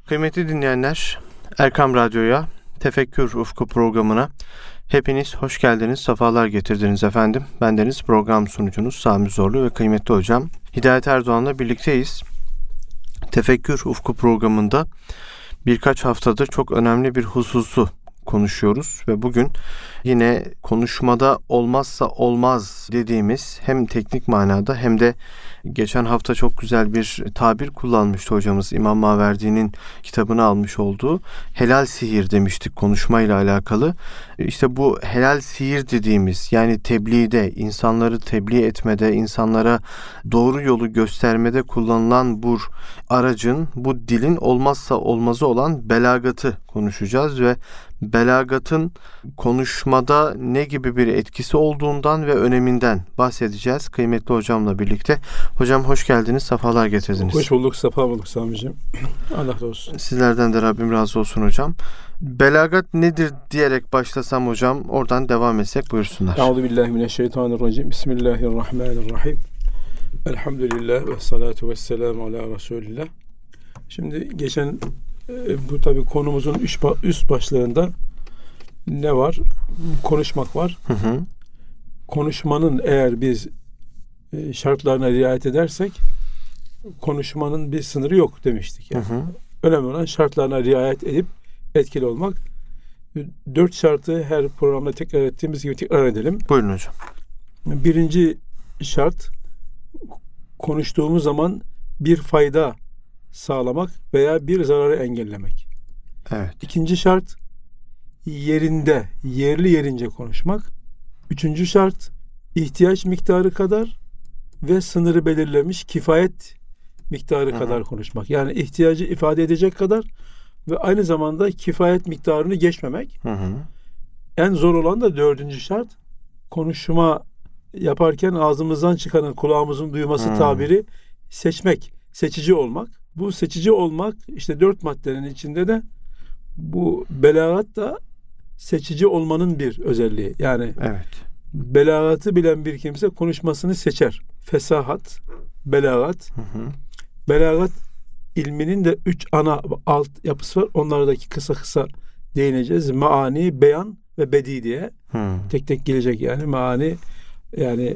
Kıymetli dinleyenler, Erkam Radyo'ya, Tefekkür Ufku programına hepiniz hoş geldiniz, sefalar getirdiniz efendim. Bendeniz program sunucunuz Sami Zorlu ve kıymetli hocam Hidayet Erdoğan'la birlikteyiz. Tefekkür Ufku programında birkaç haftadır çok önemli bir hususu konuşuyoruz ve bugün yine konuşmada olmazsa olmaz dediğimiz hem teknik manada hem de geçen hafta çok güzel bir tabir kullanmıştı hocamız. İmam Maverdi'nin kitabını almış olduğu helal sihir demiştik konuşmayla alakalı. İşte bu helal sihir dediğimiz, yani tebliğde, insanları tebliğ etmede, insanlara doğru yolu göstermede kullanılan bu aracın, bu dilin olmazsa olmazı olan belagatı konuşacağız ve belagatın konuşmada ne gibi bir etkisi olduğundan ve öneminden bahsedeceğiz kıymetli hocamla birlikte. Hocam hoş geldiniz, sefalar getirdiniz. Hoş bulduk, sefa bulduk Sami'ciğim. Allah razı olsun. Sizlerden de Rabbim razı olsun hocam. Belagat nedir diyerek başlasam hocam, oradan devam etsek buyursunlar. Euzubillahimineşşeytanirracim. Bismillahirrahmanirrahim. Elhamdülillah ve salatu ve selamu ala Resulillah. Şimdi geçen bu tabii konumuzun üst başlığında ne var? Konuşmak var. Konuşmanın eğer biz şartlarına riayet edersek konuşmanın bir sınırı yok demiştik. Yani. Önemli olan şartlarına riayet edip etkili olmak. 4 şartı her programda tekrar ettiğimiz gibi tekrar edelim. Buyurun hocam. Birinci şart, konuştuğumuz zaman bir fayda sağlamak veya bir zararı engellemek. Evet. İkinci şart, yerli yerince konuşmak. Üçüncü şart, ihtiyaç miktarı kadar ve sınırı belirlemiş kifayet miktarı kadar konuşmak. Yani ihtiyacı ifade edecek kadar ve aynı zamanda kifayet miktarını geçmemek. En zor olan da dördüncü şart, konuşma yaparken ağzımızdan çıkanın kulağımızın duyması tabiri seçmek, seçici olmak. Bu seçici olmak işte 4 maddenin içinde de bu belagat da seçici olmanın bir özelliği. Yani evet. Belagatı bilen bir kimse konuşmasını seçer. Fesahat, belagat. Belagat ilminin de 3 ana alt yapısı var. Onlardaki kısa değineceğiz. Maani, beyan ve bedi diye. Tek tek gelecek yani. Maani yani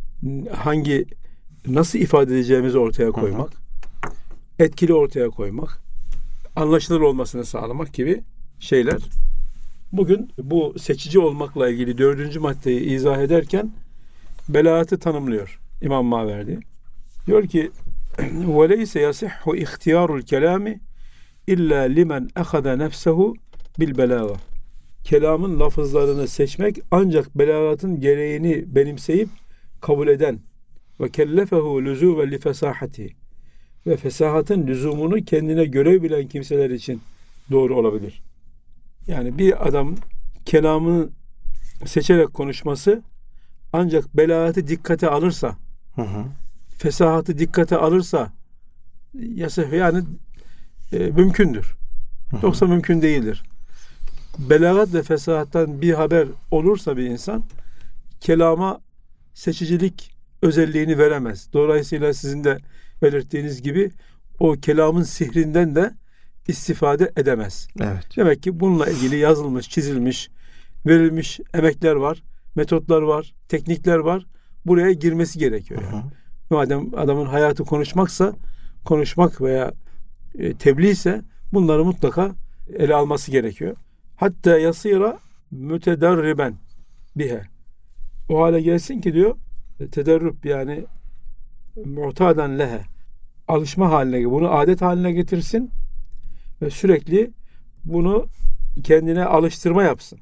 nasıl ifade edeceğimizi ortaya koymak. Etkili ortaya koymak. Anlaşılır olmasını sağlamak gibi şeyler. Bugün bu seçici olmakla ilgili 4. maddeyi izah ederken belagatı tanımlıyor İmam Maverdi. Diyor ki وَلَيْسَ يَصِحُّ اِخْتِيَارُ الْكَلَامِ اِلَّا لِمَنْ اَخَذَ نَفْسَهُ بِالْبَلَاغَةِ. Kelamın lafızlarını seçmek ancak belagatın gereğini benimseyip kabul eden ve kellefehu lüzûve li fesahati ve fesahatın lüzumunu kendine görev bilen kimseler için doğru olabilir. Yani bir adam kelamını seçerek konuşması ancak belagatı dikkate alırsa, fesahatı dikkate alırsa yani mümkündür. Yoksa mümkün değildir. Belagat ve fesahattan bir haber olursa bir insan kelama seçicilik özelliğini veremez. Dolayısıyla sizin de belirttiğiniz gibi o kelamın sihrinden de istifade edemez. Evet. Demek ki bununla ilgili yazılmış, çizilmiş, verilmiş emekler var, metotlar var, teknikler var. Buraya girmesi gerekiyor. Yani. Madem adamın hayatı konuşmak veya tebliğ ise bunları mutlaka ele alması gerekiyor. Hatta yasira mütederriben bihe. O hale gelsin ki diyor, tederrüb yani mu'taden lehe. Alışma haline, bunu adet haline getirsin ve sürekli bunu kendine alıştırma yapsın.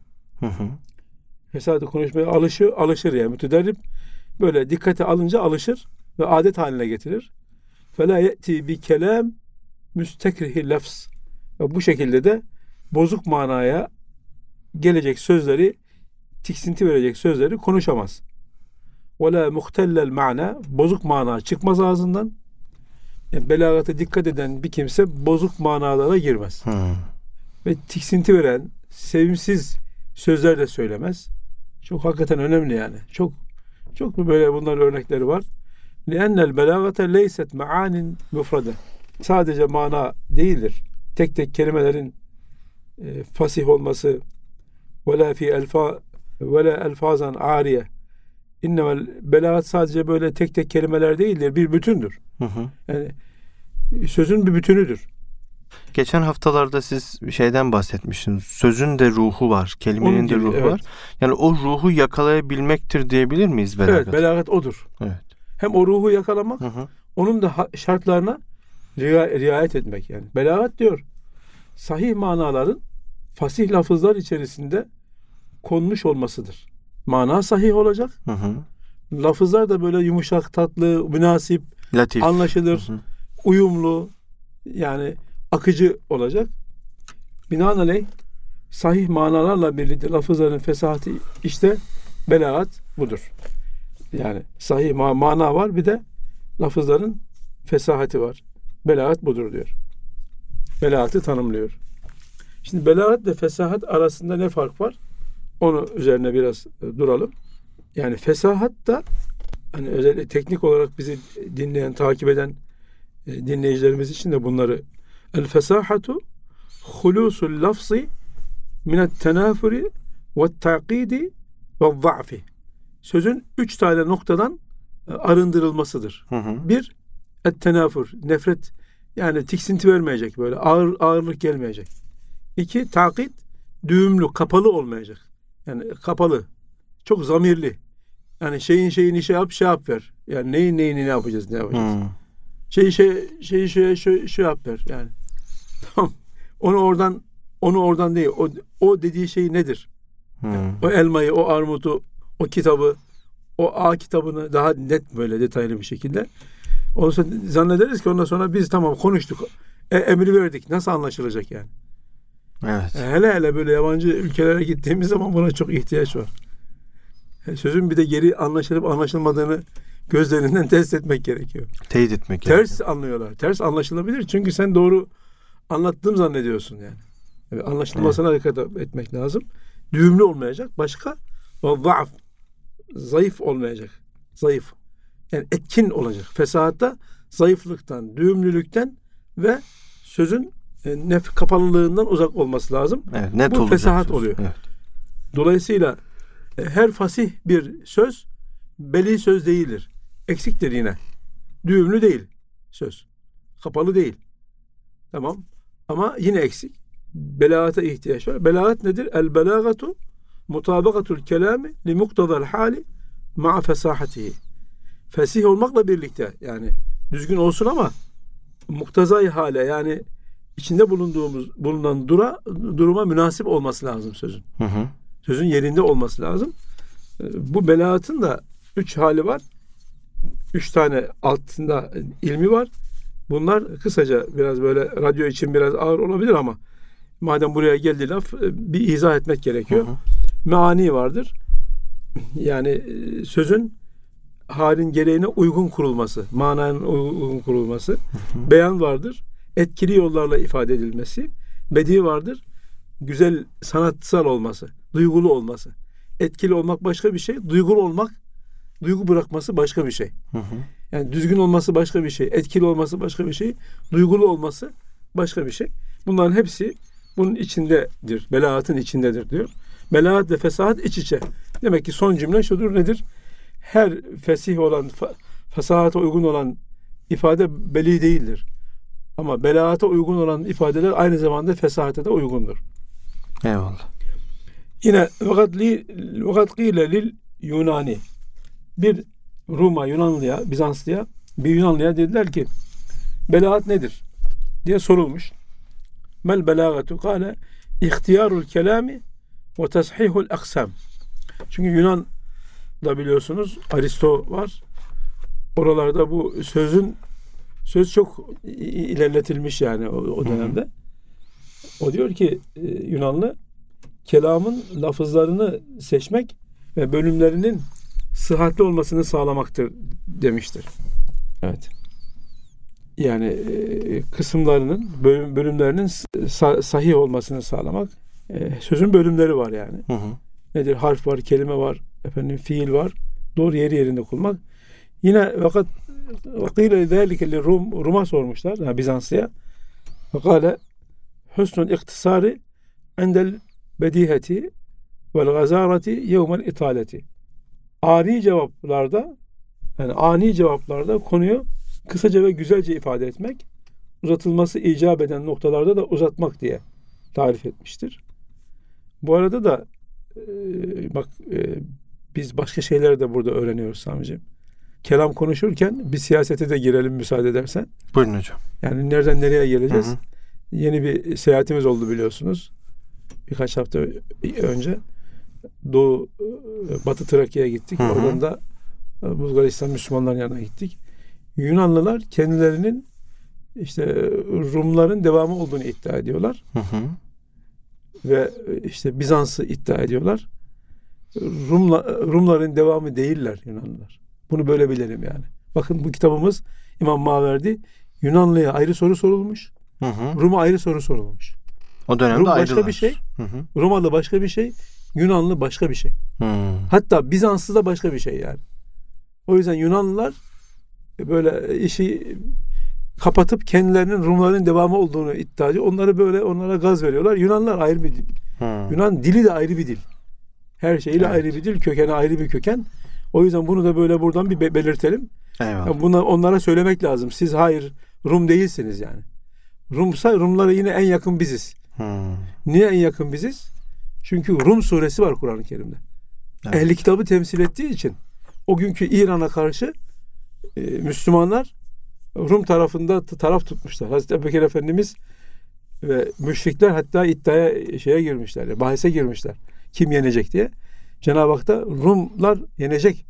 Mesela konuşmaya alışır yani. Mütederrib böyle dikkate alınca alışır ve adet haline getirir. فَلَا يَأْتِي بِكَلَامٍ müstekrihi lafz. Ve bu şekilde de bozuk manaya gelecek sözleri, tiksinti verecek sözleri konuşamaz. وَلَا مُخْتَلَّ الْمَعْنَى. Bozuk mana çıkmaz ağzından. Yani belagata dikkat eden bir kimse bozuk manalara girmez. Ve tiksinti veren, sevimsiz sözler de söylemez. Çok hakikaten önemli yani. Çok böyle bunlar örnekleri var. لِأَنَّ الْبَلَاغَةَ لَيْسَتْ مَعَانٍ مُفْرَدَ. Sadece mana değildir. tek tek kelimelerin fasih olması, ve la elfazan ariye. İnnemel belagat sadece böyle tek tek kelimeler değildir, bir bütündür. Yani sözün bir bütünüdür. Geçen haftalarda siz bir şeyden bahsetmiştiniz. Sözün de ruhu var, kelimenin de ruhu var. Yani o ruhu yakalayabilmektir diyebilir miyiz belagat? Evet, belagat odur. Evet. Hem o ruhu yakalamak, onun da şartlarına riayet etmek yani. Belagat diyor, sahih manaların fasih lafızlar içerisinde konmuş olmasıdır. Mana sahih olacak. Lafızlar da böyle yumuşak, tatlı, münasip, latif, anlaşılır, uyumlu, yani akıcı olacak. Binaenaleyh sahih manalarla birlikte lafızların fesahati, işte belagat budur. Yani sahih mana var, bir de lafızların fesahati var. Belagat budur diyor. Belagatı tanımlıyor. Şimdi belagat ve fesahat arasında ne fark var? Onu üzerine biraz duralım. Yani fesahat da hani özellikle teknik olarak bizi dinleyen, takip eden dinleyicilerimiz için de bunları, el fesahatu hulusul lafzi minet tenafuri ve ta'kidi ve za'fi. Sözün 3 tane noktadan arındırılmasıdır. Bir, et tenafur, nefret, yani tiksinti vermeyecek, böyle ağırlık gelmeyecek. 2, takid, düğümlü, kapalı olmayacak. Yani kapalı, çok zamirli. Yani şeyini şey yap ver. Yani neyin ne yapacağız. Şey yap ver yani. Tamam. Onu oradan değil. O dediği şey nedir? Yani o elmayı, o armutu, o kitabı, o A kitabını daha net, böyle detaylı bir şekilde. Ondan sonra zannederiz ki ondan sonra biz tamam konuştuk. Emri verdik. Nasıl anlaşılacak yani? Evet. Hele böyle yabancı ülkelere gittiğimiz zaman buna çok ihtiyaç var. Sözün bir de geri anlaşılıp anlaşılmadığını gözlerinden test etmek gerekiyor. Teyit etmek gerekiyor. Ters anlıyorlar. Ters anlaşılabilir. Çünkü sen doğru anlattığım zannediyorsun yani. Yani anlaşılmasına dikkat etmek lazım. Düğümlü olmayacak. Başka zayıf olmayacak. Zayıf. Yani etkin olacak. Fesahatta zayıflıktan, düğümlülükten ve sözün kapalılığından uzak olması lazım. Evet, net bu fesahat oluyor. Evet. Dolayısıyla her fasih bir söz beli söz değildir. Eksiktir yine. Düğümlü değil söz. Kapalı değil. Tamam. Ama yine eksik. Belagata ihtiyaç var. Belagat nedir? El belagatu mutabakatul kelami li muktadal hali ma'a fesahatihi. Fesih olmakla birlikte, yani düzgün olsun ama muktazai hale, yani içinde bulunan duruma münasip olması lazım sözün. Sözün yerinde olması lazım. Bu belagatın da 3 hali var. 3 tane altında ilmi var. Bunlar kısaca, biraz böyle radyo için biraz ağır olabilir ama madem buraya geldi laf, bir izah etmek gerekiyor. Meani vardır. Yani sözün halin gereğine uygun kurulması, mananın uygun kurulması. Beyan vardır. Etkili yollarla ifade edilmesi. Bedi vardır. Güzel, sanatsal olması, duygulu olması. Etkili olmak başka bir şey, duygulu olmak, duygu bırakması başka bir şey. Yani düzgün olması başka bir şey, etkili olması başka bir şey, duygulu olması başka bir şey. Bunların hepsi bunun içindedir, belagatın içindedir diyor. Belagat ve fesahat iç içe. Demek ki son cümle şudur, nedir? Her fesih olan, fesahata uygun olan ifade beli değildir. Ama belagata uygun olan ifadeler aynı zamanda fesahate de uygundur. Eyvallah. Yine vakat qîle lil Yunani. Bir Ruma, Yunanlıya, Bizanslıya, bir Yunanlıya dediler ki belagat nedir diye sorulmuş. Mel belagatu kâle ihtiyarul kelami ve tashihul aksam. Çünkü Yunan'da biliyorsunuz Aristo var. Oralarda bu söz çok ilerletilmiş yani o dönemde. O diyor ki Yunanlı, kelamın lafızlarını seçmek ve bölümlerinin sıhhatli olmasını sağlamaktır demiştir. Evet. Yani kısımlarının, bölümlerinin sahih olmasını sağlamak. Sözün bölümleri var yani. Nedir? Harf var, kelime var, fiil var. Doğru yerinde kullanmak. Yine vakile zâlike li Rum'a sormuşlar, yani Bizanslı'ya. Fakale husnul iktisari endel bediheti vel gazareti yevmel italeti. Ani cevaplarda konuyu kısaca ve güzelce ifade etmek, uzatılması icap eden noktalarda da uzatmak diye tarif etmiştir. Bu arada da biz başka şeyler de burada öğreniyoruz Sami'ciğim. Kelam konuşurken bir siyasete de girelim müsaade edersen. Buyurun hocam. Yani nereden nereye geleceğiz? Yeni bir seyahatimiz oldu biliyorsunuz. Birkaç hafta önce Batı Trakya'ya gittik. Oradan da Bulgaristan Müslümanların yanına gittik. Yunanlılar kendilerinin işte Rumların devamı olduğunu iddia ediyorlar. Ve işte Bizans'ı iddia ediyorlar. Rumların devamı değiller Yunanlılar. Bunu böyle bilelim yani. Bakın bu kitabımız İmam Maverdi, Yunanlı'ya ayrı soru sorulmuş. Rum'a ayrı soru sorulmuş. O dönemde Rum ayrılar. başka bir şey. Romalı başka bir şey. Yunanlı başka bir şey. Hatta Bizanslı da başka bir şey yani. O yüzden Yunanlılar böyle işi kapatıp kendilerinin Rumların devamı olduğunu iddia ediyor. Onlara gaz veriyorlar. Yunanlılar ayrı bir dil. Yunan dili de ayrı bir dil. Her şeyiyle ayrı bir dil. Kökeni ayrı bir köken. O yüzden bunu da böyle buradan bir belirtelim. Yani onlara söylemek lazım. Siz hayır Rum değilsiniz yani. Rumlara yine en yakın biziz. Niye en yakın biziz? Çünkü Rum suresi var Kur'an-ı Kerim'de. Evet. Ehli kitabı temsil ettiği için o günkü İran'a karşı Müslümanlar Rum tarafında taraf tutmuşlar. Hazreti Ebubekir Efendimiz ve müşrikler hatta girmişler, bahise girmişler. Kim yenecek diye. Cenab-ı Hak da Rumlar yenecek.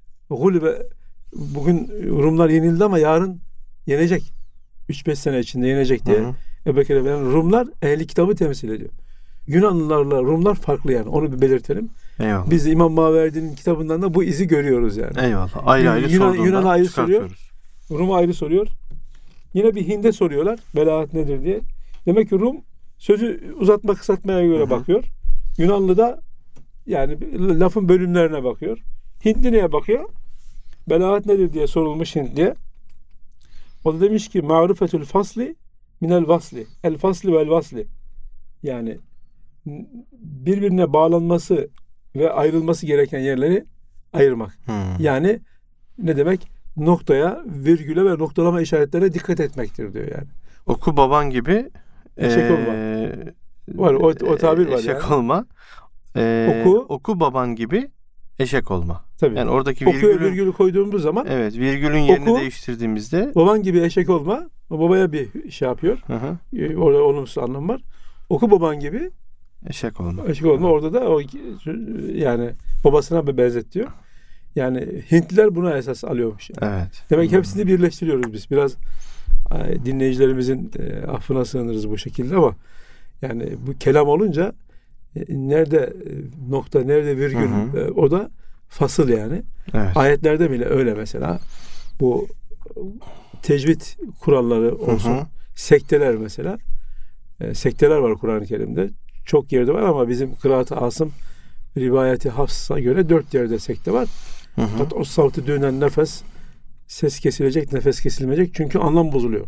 Bugün Rumlar yenildi ama yarın yenecek. 3-5 sene içinde yenecek diye. Ebubekir Efendimiz, Rumlar ehli kitabı temsil ediyor. Yunanlılarla Rumlar farklı yani. Onu bir belirtelim. Eyvallah. Biz İmam Maverdi'nin kitabından da bu izi görüyoruz yani. Eyvallah. Ayrı Yunan'a ayrı soruyor. Rum'a ayrı soruyor. Yine bir Hind'e soruyorlar. Belaat nedir diye. Demek ki Rum sözü uzatma kısaltmaya göre bakıyor. Yunanlı da yani lafın bölümlerine bakıyor. Hintli neye bakıyor? Belaat nedir diye sorulmuş Hintliye. O da demiş ki ma'rifetül fasli minel vasli. El fasli vel vasli. Yani birbirine bağlanması ve ayrılması gereken yerleri ayırmak. Yani ne demek? Noktaya, virgüle ve noktalama işaretlerine dikkat etmektir diyor yani. Oku baban gibi eşek olma. Var o tabir var eşek yani. Olma. Oku baban gibi eşek olma. Tabii. Yani oradaki virgülü koyduğumuz zaman virgülün yerini değiştirdiğimizde baban gibi eşek olma. O babaya bir şey yapıyor. Orada olumsuz anlam var. Oku baban gibi eşek olma. Eşek olma. Orada da o yani babasına bir benzetiyor. Yani Hintliler buna esas alıyormuş. Yani. Evet. Demek ki hepsini birleştiriyoruz biz. Biraz dinleyicilerimizin affına sığınırız bu şekilde ama yani bu kelam olunca nerede nokta, nerede virgül o da fasıl yani. Evet. Ayetlerde bile öyle mesela. Bu tecvid kuralları olsun. Sekteler mesela. Sekteler var Kur'an-ı Kerim'de. Çok yerde var ama bizim Kıraat-ı Asım rivayeti Hafs'a göre 4 yerde sekte var. Hatta o savtı dönen nefes, ses kesilecek, nefes kesilmeyecek. Çünkü anlam bozuluyor.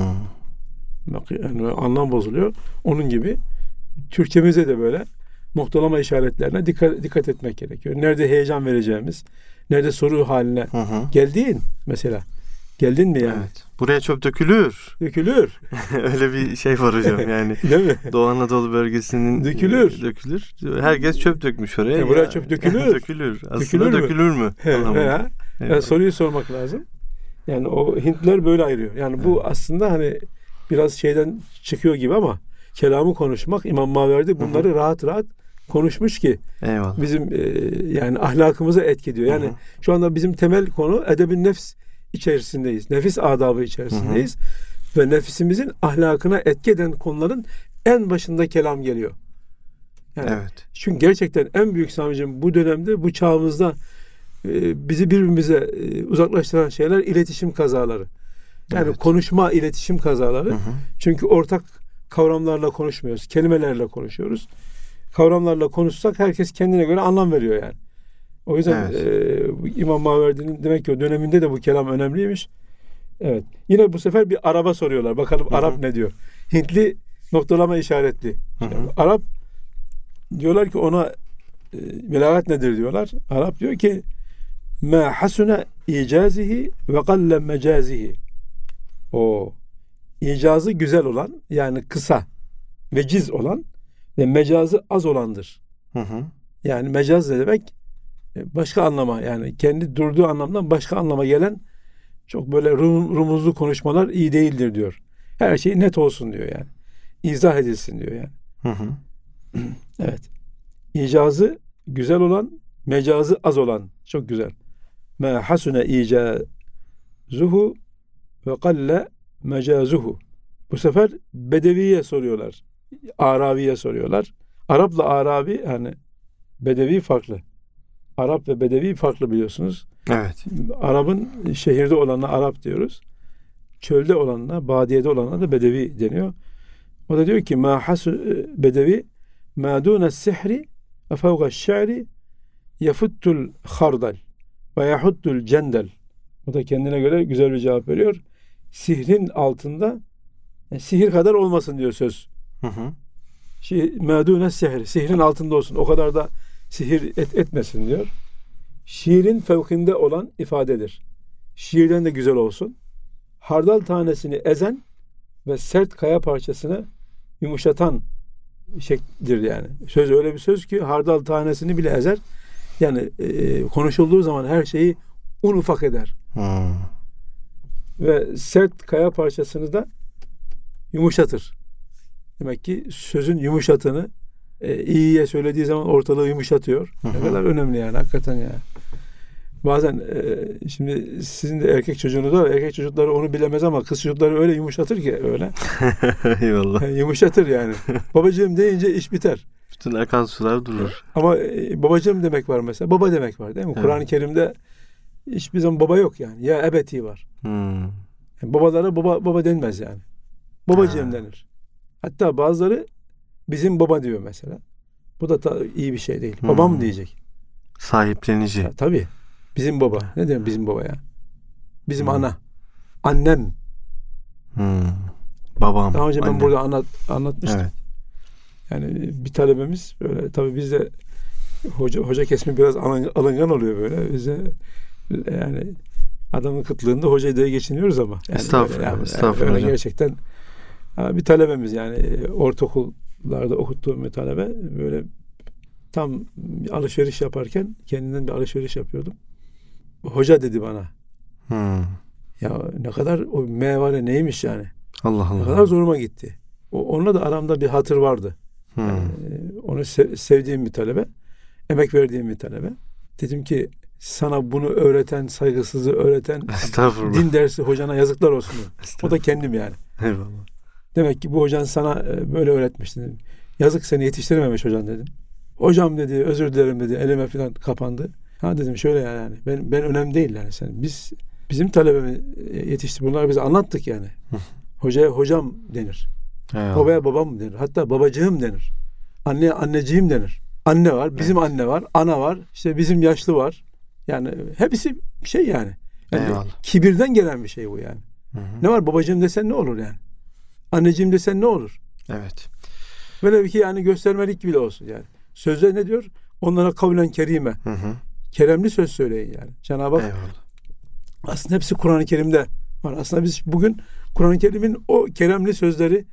Yani anlam bozuluyor. Onun gibi Türkçemize de böyle noktalama işaretlerine dikkat etmek gerekiyor. Nerede heyecan vereceğimiz, nerede soru haline geldin mesela. Geldin mi yani? Evet. Buraya çöp dökülür. Dökülür. Öyle bir şey var hocam yani. Değil mi? Doğu Anadolu bölgesinin dökülür. Herkes çöp dökmüş oraya. Buraya çöp dökülür. Dökülür. Aslında dökülür mü? Yani soruyu sormak lazım. Yani o Hintliler böyle ayırıyor. Yani bu aslında hani biraz şeyden çıkıyor gibi ama kelamı konuşmak İmam Maverdi bunları rahat konuşmuş ki bizim yani ahlakımıza etki ediyor. Yani şu anda bizim temel konu edeb-i nefs içerisindeyiz. Nefis adabı içerisindeyiz. Ve nefisimizin ahlakına etki eden konuların en başında kelam geliyor. Yani çünkü gerçekten en büyük Sami'cim bu dönemde, bu çağımızda bizi birbirimize uzaklaştıran şeyler iletişim kazaları. Yani konuşma, iletişim kazaları. Çünkü ortak kavramlarla konuşmuyoruz. Kelimelerle konuşuyoruz. Kavramlarla konuşsak herkes kendine göre anlam veriyor yani. O yüzden İmam Maverdi'nin demek ki o döneminde de bu kelam önemliymiş. Evet. Yine bu sefer bir Arap'a soruyorlar. Bakalım Arap ne diyor? Hintli noktalama işaretli. Arap diyorlar ki ona belagat nedir diyorlar. Arap diyor ki ma hasune icazihi ve qalle mecazihi. O icazı güzel olan, yani kısa, veciz olan ve mecazı az olandır. Yani mecaz ne demek? Başka anlama, yani kendi durduğu anlamdan başka anlama gelen çok böyle rumuzlu konuşmalar iyi değildir diyor. Her şey net olsun diyor yani. İzah edilsin diyor yani. Evet. İcazı güzel olan, mecazı az olan. Çok güzel. Ma hasune icazuhu ve qalle mecazuhu. Bu sefer Bedevi'ye soruyorlar. Arabi'ye soruyorlar. Arap'la Arabi, yani Bedevi farklı. Arap ve Bedevi farklı, biliyorsunuz. Evet. Arap'ın şehirde olanına Arap diyoruz. Çölde olanına, badiyede olanına da Bedevi deniyor. O da diyor ki ma hasu Bedevi ma dune sihri ve fevga şi'ri yefuttul hardal ve yahuttul cendel. O da kendine göre güzel bir cevap veriyor. Sihrin altında, yani sihir kadar olmasın diyor söz. Ma dune sihri, sihrin altında olsun. O kadar da sihir etmesin diyor. Şiirin fevkinde olan ifadedir. Şiirden de güzel olsun. Hardal tanesini ezen ve sert kaya parçasını yumuşatan şeklidir yani. Söz öyle bir söz ki hardal tanesini bile ezer. Yani konuşulduğu zaman her şeyi un ufak eder. Ve sert kaya parçasını da yumuşatır. Demek ki sözün yumuşatını iyiye söylediği zaman ortalığı yumuşatıyor. Ne kadar önemli yani, hakikaten ya. Bazen şimdi sizin de erkek çocuğunuz var. Erkek çocukları onu bilemez ama kız çocukları öyle yumuşatır ki öyle. Eyvallah. Yumuşatır yani. Babacığım deyince iş biter. Bütün akan sular durur. Ama babacığım demek var mesela. Baba demek var değil mi? Evet. Kur'an-ı Kerim'de hiçbir zaman baba yok yani. Ya ebeti var. Yani babalara baba denmez yani. Babacığım denir. Hatta bazıları bizim baba diyor mesela. Bu da iyi bir şey değil. Babam diyecek. Sahiplenici. Ya, tabii. Bizim baba. Ne diyorum bizim baba ya? Bizim ana. Annem. Babam. Daha önce ben burada anlatmıştım. Evet. Yani bir talebemiz böyle, tabii bizde hoca kesimi biraz alıngan oluyor böyle. Bize yani adamın kıtlığında hocayı da geçiniyoruz ama. Yani estağfurullah. Estağfurullah. Yani gerçekten bir talebemiz, yani ortaokullarda okuttuğum bir talebe, böyle tam alışveriş yaparken kendinden bir alışveriş yapıyordum. Hoca dedi bana. Ya ne kadar o meyvane neymiş yani. Allah Allah. Ne kadar zoruma gitti. Onunla da aramda bir hatır vardı. Yani, onu sevdiğim bir talebe, emek verdiğim bir talebe. Dedim ki sana bunu öğreten, saygısızlığı öğreten din dersi hocana yazıklar olsun. O da kendim yani. Eyvallah. Demek ki bu hocan sana böyle öğretmiş dedim. Yazık, seni yetiştirememiş hocan dedim. Hocam dedi, özür dilerim dedi. Elime falan kapandı. Ha dedim şöyle yani. Ben önemli değil yani. Bizim talebemi yetişti. Bunları bize anlattık yani. Hocaya hocam denir. Eyvallah. Babaya babam denir. Hatta babacığım denir. Anneye anneciğim denir. Anne var, bizim anne var, ana var, işte bizim yaşlı var. Yani hepsi şey yani. Kibirden gelen bir şey bu yani. Ne var, babacığım desen ne olur yani? Anneciğim desen ne olur? Evet. Böyle bir ki yani göstermelik bile olsun yani. Sözde ne diyor? Onlara kavlen kerime. Keremli söz söyleyin yani. Cenab-ı Hak aslında hepsi Kur'an-ı Kerim'de var. Aslında biz bugün Kur'an-ı Kerim'in o keremli sözleri,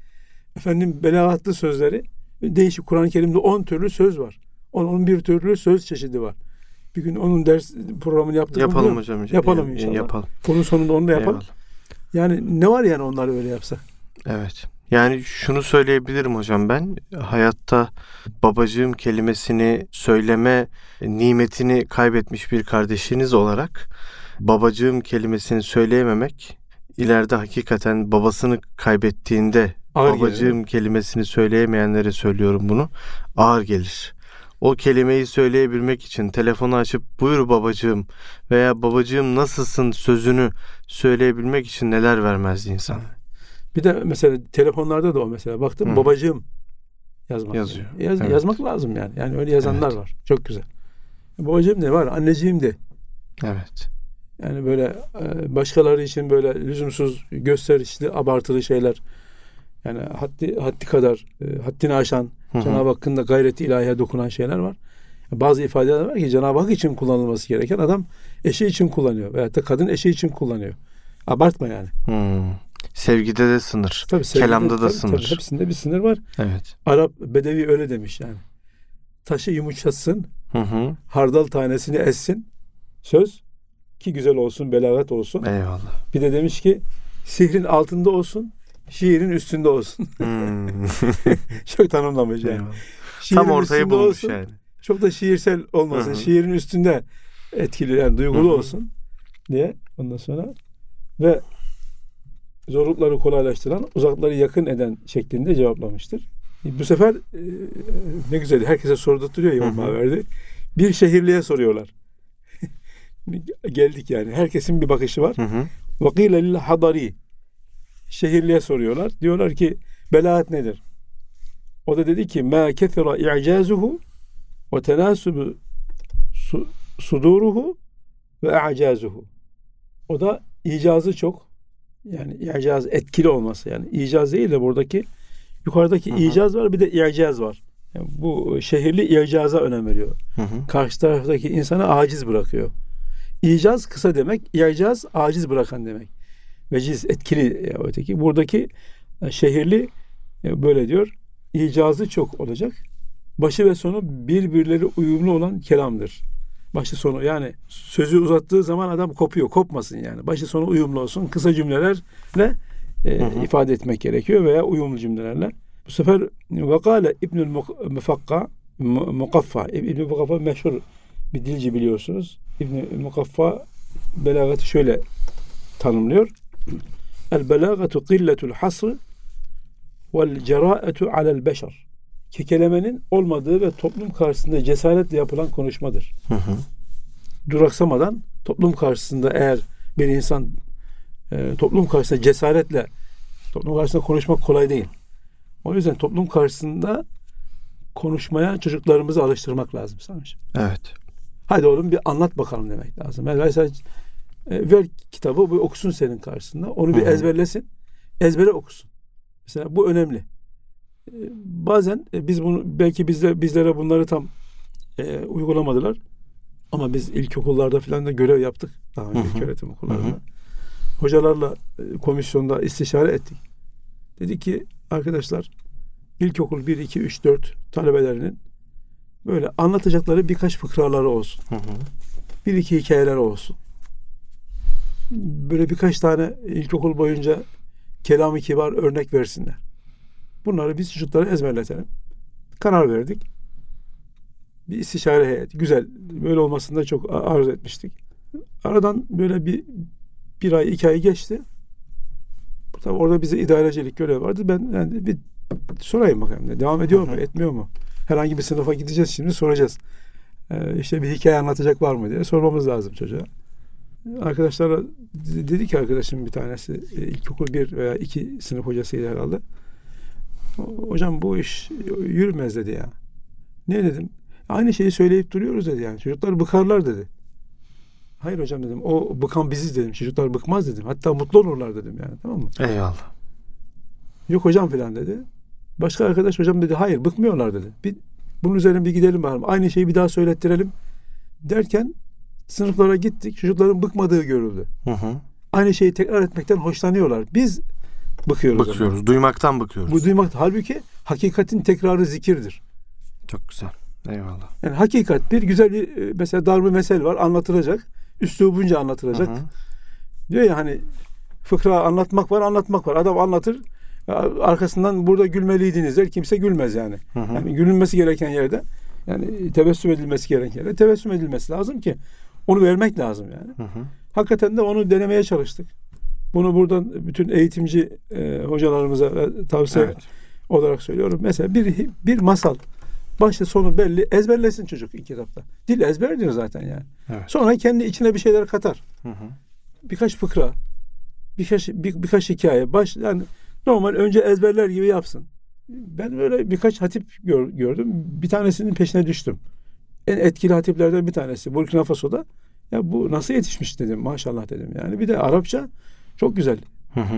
belagatlı sözleri, değişik, Kur'an-ı Kerim'de 10 türlü söz var. 11 türlü söz çeşidi var. Bir gün onun ders programını yaptık. Yapalım hocam. Yapalım inşallah. Yapalım. Bunun sonunda onu da yapalım. Eyvallah. Yani ne var yani onlar öyle yapsa? Evet. Yani şunu söyleyebilirim hocam ben. Hayatta babacığım kelimesini söyleme nimetini kaybetmiş bir kardeşiniz olarak babacığım kelimesini söyleyememek ileride hakikaten babasını kaybettiğinde babacığım kelimesini söyleyemeyenlere söylüyorum bunu, ağır gelir. O kelimeyi söyleyebilmek için telefonu açıp buyur babacığım veya babacığım nasılsın sözünü söyleyebilmek için neler vermezdi insan. Bir de mesela telefonlarda da o mesela baktım babacığım yazmak. Yazıyor. Yazmak lazım yani. Yani öyle yazanlar var. Çok güzel. Babacığım de var, anneciğim de. Evet. Yani böyle başkaları için böyle lüzumsuz, gösterişli, abartılı şeyler Yani haddi kadar haddini aşan, Cenab-ı Hakk'ın da gayreti ilahiye dokunan şeyler var. Bazı ifadeler var ki Cenab-ı Hak için kullanılması gereken adam eşi için kullanıyor. Veyahut da kadın eşi için kullanıyor. Abartma yani. Sevgide de sınır. Tabii, kelamda da sınır. Tabii, hepsinde bir sınır var. Evet. Arap Bedevi öyle demiş yani. Taşı yumuşatsın, hardal tanesini essin, söz ki güzel olsun, belagat olsun. Eyvallah. Bir de demiş ki sihrin altında olsun, şiirin üstünde olsun. Çok tanımlamış yani. Tam ortayı bulmuş olsun, yani. Çok da şiirsel olmasın. Şiirin üstünde etkili, yani duygulu olsun diye. Ondan sonra ve zorlukları kolaylaştıran, uzakları yakın eden şeklinde cevaplamıştır. Bu sefer ne güzel, herkese sordurtuyor İmam Maverdi. Bir şehirliye soruyorlar. Geldik yani. Herkesin bir bakışı var. وَقِيلَ لِلْحَضَرِي Şehirliye soruyorlar. Diyorlar ki belaat nedir? O da dedi ki مَا كَثِرَ اِعْجَازُهُ وَتَنَاسُبُ suduruhu ve a'cazuhu. O da icazı çok. Yani icaz etkili olması. Yani icaz değil de buradaki yukarıdaki icaz var, bir de i'caz var. Yani bu şehirli icaza önem veriyor. Karşı taraftaki insanı aciz bırakıyor. İcaz kısa demek, i'caz aciz bırakan demek. Veciz etkili öteki. Buradaki şehirli böyle diyor. İcazı çok olacak. Başı ve sonu birbirleri uyumlu olan kelamdır. Başı sonu, yani sözü uzattığı zaman adam kopuyor. Kopmasın yani. Başı sonu uyumlu olsun. Kısa cümlelerle ifade etmek gerekiyor veya uyumlu cümlelerle. Bu sefer vakale İbnül Mukaffa. İbnül Mukaffa meşhur bir dilci biliyorsunuz. İbnül Mukaffa belagatı şöyle tanımlıyor. El belagatu qilletul hasr vel cera'etu alel beşer. Kekelemenin olmadığı ve toplum karşısında cesaretle yapılan konuşmadır. Duraksamadan toplum karşısında, eğer bir insan toplum karşısında cesaretle, toplum karşısında konuşmak kolay değil. O yüzden toplum karşısında konuşmaya çocuklarımızı alıştırmak lazım sanırım. Evet. Hadi oğlum bir anlat bakalım demek lazım. Yani mesela ver kitabı, bu okusun senin karşısında. Onu bir ezberlesin. Ezbere okusun. Mesela bu önemli. Bazen biz bunu, belki bizlere bunları tam uygulamadılar. Ama biz ilkokullarda falan da görev yaptık. Daha önce ilköğretim okullarında. Hocalarla komisyonda istişare ettik. Dedik ki arkadaşlar, ilkokul 1, 2, 3, 4 talebelerinin böyle anlatacakları birkaç fıkraları olsun. Bir iki hikayeler olsun. Böyle birkaç tane ilkokul boyunca kelam-ı kibar örnek versinler. Bunları biz çocuklara ezberletelim. Karar verdik. Bir istişare heyeti. Güzel. Böyle olmasını da çok arzu etmiştik. Aradan böyle bir ay, 2 ay geçti. Tabii orada bize idarecilik görevi vardı. Ben yani bir sorayım bakalım. Devam ediyor mu? Etmiyor mu? Herhangi bir sınıfa gideceğiz şimdi, soracağız. İşte bir hikaye anlatacak var mı diye sormamız lazım çocuğa. Arkadaşlara dedi ki, arkadaşım bir tanesi ilkokul 1 veya 2 sınıf hocasıydı herhalde. Hocam bu iş yürümez dedi ya. Ne dedim? Aynı şeyi söyleyip duruyoruz dedi yani. Çocuklar bıkarlar dedi. Hayır hocam dedim. O bıkan biziz dedim. Çocuklar bıkmaz dedim. Hatta mutlu olurlar dedim yani. Tamam mı? Eyvallah. Yok hocam filan dedi. Başka arkadaş hocam dedi. Hayır bıkmıyorlar dedi. Bunun üzerine bir gidelim bakalım. Aynı şeyi bir daha söylettirelim derken sınıflara gittik. Çocukların bıkmadığı görüldü. Aynı şeyi tekrar etmekten hoşlanıyorlar. Biz bıkıyoruz. Bıkıyoruz. Duymaktan bıkıyoruz. Bu duymak. Halbuki hakikatin tekrarı zikirdir. Çok güzel. Eyvallah. Yani hakikat bir güzel bir mesela darb-ı mesel var, anlatılacak. Üslubunca anlatılacak. Diyor ya hani fıkra anlatmak var. Adam anlatır. Arkasından burada gülmeliydiniz der. Kimse gülmez yani. Yani gülünmesi gereken yerde, yani tebessüm edilmesi gereken yerde tebessüm edilmesi lazım ki onu vermek lazım yani. Hakikaten de onu denemeye çalıştık. Bunu buradan bütün eğitimci hocalarımıza tavsiye olarak söylüyorum. Mesela bir masal başı sonu belli, ezberlesin çocuk ilk etapta. Dil ezber diyor zaten yani. Evet. Sonra kendi içine bir şeyler katar. Birkaç fıkra, birkaç hikaye, yani normal önce ezberler gibi yapsın. Ben böyle birkaç hatip gördüm. Bir tanesinin peşine düştüm. En etkili hatiplerden bir tanesi Burkina Faso'da. Ya bu nasıl yetişmiş dedim. Maşallah dedim yani. Bir de Arapça çok güzel.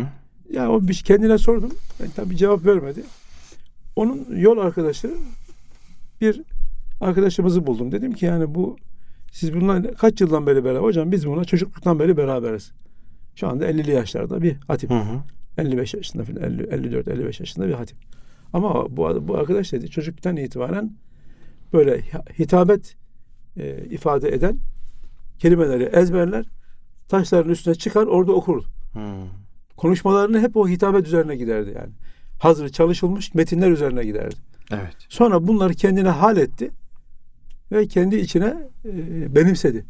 Ya o bir kendine sordum. Ben tabii cevap vermedi. Onun yol arkadaşı bir arkadaşımızı buldum. Dedim ki yani siz bununla kaç yıldan beri beraber? Hocam biz bununla çocukluktan beri beraberiz. Şu anda 50'li yaşlarda bir hatip. 55 yaşında falan, 54-55 yaşında bir hatip. Ama bu arkadaş dedi çocukluktan itibaren böyle hitabet ifade eden kelimeleri ezberler, taşların üstüne çıkar, orada okurdu. Konuşmalarını hep o hitabet üzerine giderdi yani. Hazır çalışılmış metinler üzerine giderdi. Evet. Sonra bunları kendine hal etti ve kendi içine benimsedi.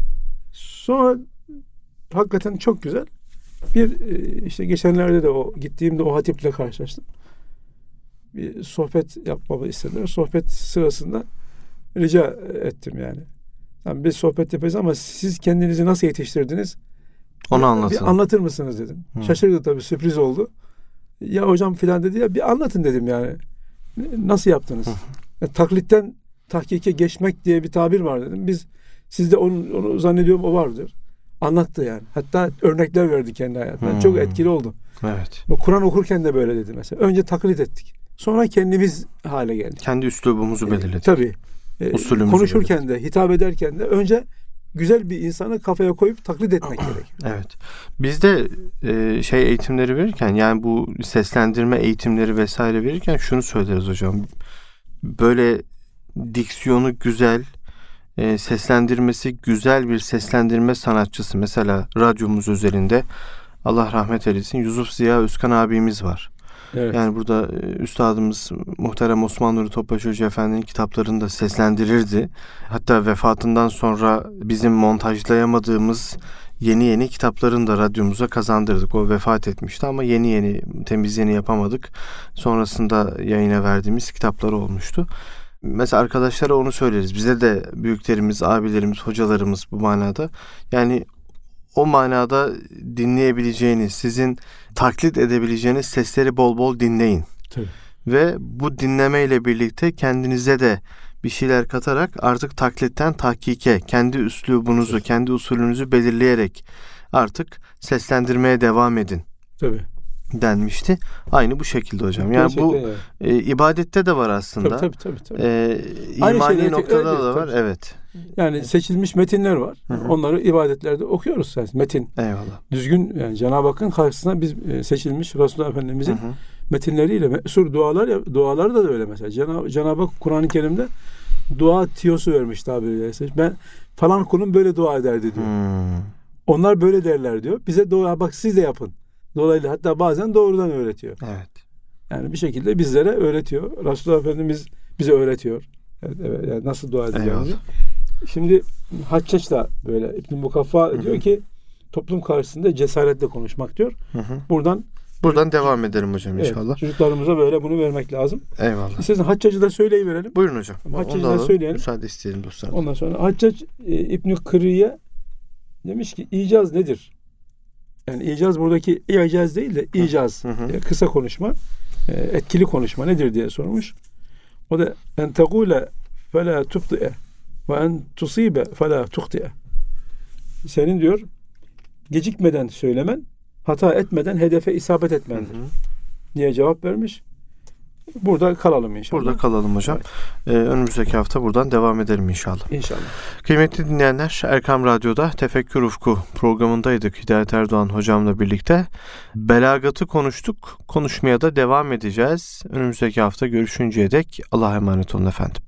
Sonra hakikaten çok güzel. İşte geçenlerde de gittiğimde o hatiple karşılaştım. Bir sohbet yapmamı istediler. Sohbet sırasında rica ettim yani. Yani biz sohbet yapacağız ama siz kendinizi nasıl yetiştirdiniz? Onu anlatın. Bir anlatır mısınız dedim. Şaşırdı tabii, sürpriz oldu. Ya hocam filan dedi, ya bir anlatın dedim yani. Nasıl yaptınız? Yani taklitten tahkike geçmek diye bir tabir var dedim. Sizde onu zannediyorum o vardır. Anlattı yani. Hatta örnekler verdi kendi hayatından. Çok etkili oldu. Evet. Kur'an okurken de böyle dedi mesela. Önce taklit ettik. Sonra kendimiz hale geldik. Kendi üslubumuzu belirledik. Tabii. Konuşurken belirledik. de, hitap ederken de önce güzel bir insanı kafaya koyup taklit etmek gerekiyor. Evet. Biz de eğitimleri verirken, yani bu seslendirme eğitimleri vesaire verirken şunu söyleriz hocam. Böyle diksiyonu güzel, seslendirmesi güzel bir seslendirme sanatçısı, mesela radyomuz özelinde Allah rahmet eylesin Yusuf Ziya Özkan abimiz var. Evet. Yani burada üstadımız muhterem Osman Nuri Topbaş Hoca Efendi'nin kitaplarını da seslendirirdi. Hatta vefatından sonra bizim montajlayamadığımız yeni kitaplarını da radyomuza kazandırdık. O vefat etmişti ama yeni temizliğini yapamadık. Sonrasında yayına verdiğimiz kitapları olmuştu. Mesela arkadaşlara onu söyleriz. Bize de büyüklerimiz, abilerimiz, hocalarımız bu manada. Yani o manada dinleyebileceğiniz, sizin taklit edebileceğiniz sesleri bol bol dinleyin. Tabii. Ve bu dinlemeyle birlikte kendinize de bir şeyler katarak artık taklitten tahkike, kendi üslubunuzu, kendi usulünüzü belirleyerek artık seslendirmeye devam edin. Tabii. Denmişti. Aynı bu şekilde hocam. Yani gerçekten bu ibadette de var aslında. Tabii. İmani noktada da var. Tabii. Evet. Yani seçilmiş metinler var. Hı-hı. Onları ibadetlerde okuyoruz. Yani metin. Eyvallah. Düzgün, yani Cenab-ı Hakk'ın karşısına biz seçilmiş Resulullah Efendimizin metinleriyle meşhur dualar da öyle mesela. Cenab-ı Hak Kur'an-ı Kerim'de dua tiyosu vermiş tabiriyle. Ben falan kulum böyle dua ederdi diyor. Onlar böyle derler diyor. Bize dua, bak siz de yapın. Dolayısıyla hatta bazen doğrudan öğretiyor. Evet. Yani bir şekilde bizlere öğretiyor. Resulullah Efendimiz bize öğretiyor. Yani nasıl dua edeceğimizi. Şimdi Haccaç da böyle, İbn-i Mukaffa diyor ki toplum karşısında cesaretle konuşmak diyor. Buradan devam edelim hocam inşallah. Evet, çocuklarımıza böyle bunu vermek lazım. Eyvallah. İstersen Haccac'ı da söyleyiverelim. Buyurun hocam. Haccac'ı da söyleyelim. Müsaade isteyelim dostlar. Ondan sonra Haccac İbn-i Kırı'ya demiş ki icaz nedir? Yani icaz buradaki icaz değil de icaz. Kısa konuşma, etkili konuşma nedir diye sormuş. O da en tegule fela tubti'e ve en tusibe fela tuhti'e. Senin diyor gecikmeden söylemen, hata etmeden hedefe isabet etmendir diye cevap vermiş. Burada kalalım inşallah. Burada kalalım hocam. Evet. Önümüzdeki hafta buradan devam edelim inşallah. İnşallah. Kıymetli dinleyenler, Erkam Radyo'da Tefekkür Ufku programındaydık Hidayet Erdoğan hocamla birlikte. Belagatı konuştuk. Konuşmaya da devam edeceğiz. Önümüzdeki hafta görüşünceye dek Allah'a emanet olun efendim.